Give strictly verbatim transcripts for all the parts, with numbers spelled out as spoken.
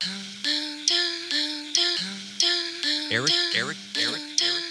Eric, Eric, Eric, Eric.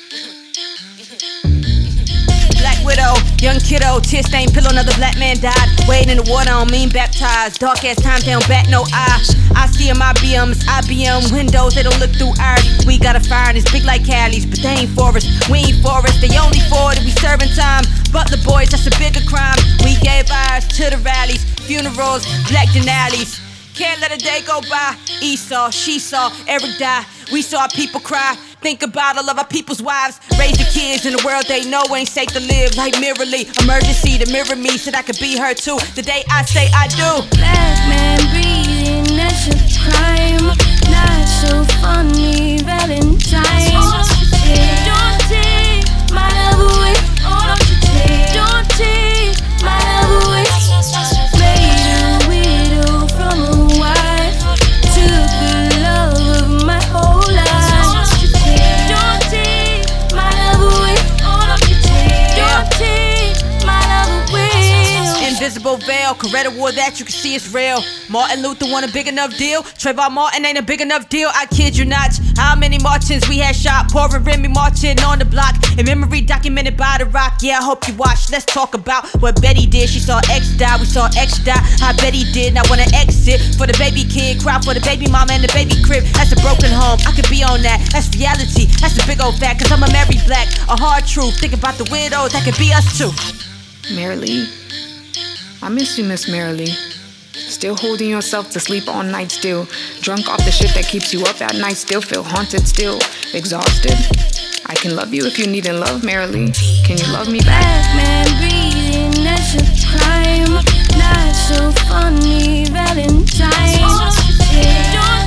Black widow, young kiddo, tear stained pillow, another black man died. Wading in the water, I don't mean baptized. Dark ass times, they don't bat no eye. I see them I B Ms, I B M windows, they don't look through ours. We got a fire and it's big like Cali's, but they ain't for us. We ain't for us, they only for it. We serving time. Butler boys, that's a bigger crime. We gave ours to the rallies, funerals, black Denali's. Can't let a day go by. Esau, she saw, Eric die. We saw people cry. Think about all of our people's wives. Raise the kids in the world they know ain't safe to live. Like Mirrorly, emergency to mirror me, said I could be her too. The day I say I do. Black man breathing, that's a crime. Not so funny, Valentine. Don't take my love away. Don't you take, don't take my love away. Made a widow from a wife. Took the love of my whole life. Don't take my love away. Don't take my love away. Invisible veil, Coretta wore that, you can see it's real. Martin Luther want a big enough deal. Trayvon Martin ain't a big enough deal, I kid you not. How many Martins we had shot, pouring Remy Martin on the block. In memory documented by The Rock, yeah, I hope you watch. Let's talk about what Betty did. She saw X die, we saw X die. How Betty did, now wanna exit for the baby kid. Cry for the baby mama and the baby crib. That's a broken home, I could be on that. That's reality, that's a big old fact. Cause I'm a married black, a hard truth. Think about the widows, that could be us too. Marilee, I miss you, Miss Marilee. Still holding yourself to sleep all night still. Drunk off the shit that keeps you up at night. Still feel haunted, still exhausted. I can love you if you need love, Marilee. Can you love me back? Black man breathing, that's a crime. Not so funny, Valentine. Don't